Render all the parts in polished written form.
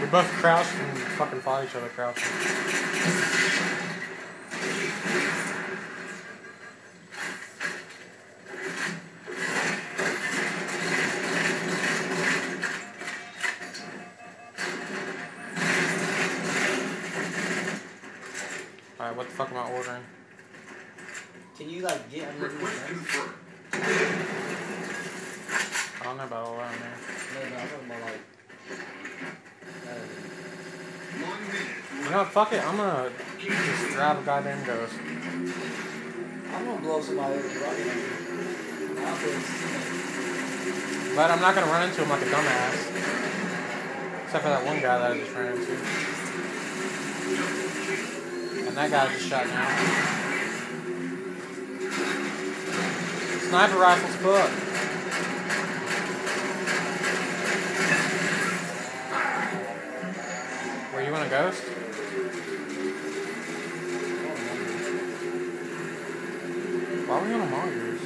both crouched and fucking fought each other crouching. Alright, what the fuck am I ordering? Can you like get under the I don't know about all that, man. No, I'm talking about like. You know what, fuck it, I'm gonna just grab a goddamn ghost. I'm gonna blow somebody with a rocket launcher. But I'm not gonna run into him like a dumbass. Except for that one guy that I just ran into. And that guy just shot me out. Sniper rifles, fuck. Were you in a ghost? Why were you on a mongoose?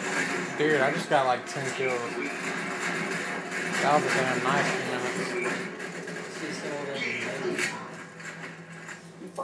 Dude, I just got like 10 kills. That was a damn nice few minutes.